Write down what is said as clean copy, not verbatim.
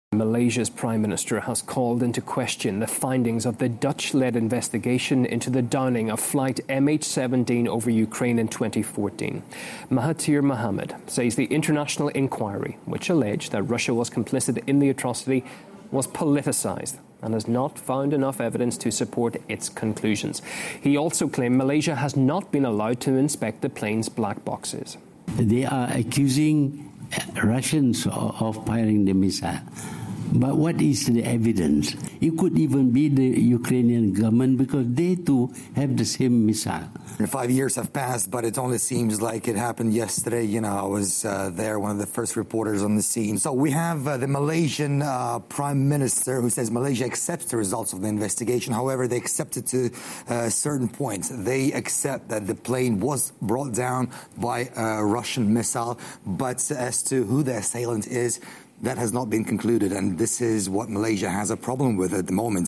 Malaysia's Prime Minister has called into question the findings of the Dutch-led investigation into the downing of flight MH17 over Ukraine in 2014. Mahathir Mohamad says the international inquiry, which alleged that Russia was complicit in the atrocity, was politicised and has not found enough evidence to support its conclusions. He also claimed Malaysia has not been allowed to inspect the plane's black boxes. They are accusing Russians of firing the missile. But what is the evidence? It could even be the Ukrainian government because they too have the same missile. 5 years have passed, but it only seems like it happened yesterday. I was there, one of the first reporters on the scene. So we have the Malaysian Prime Minister who says Malaysia accepts the results of the investigation. However, they accept it to certain points. They accept that the plane was brought down by a Russian missile, but as to who the assailant is, that has not been concluded, and this is what Malaysia has a problem with at the moment.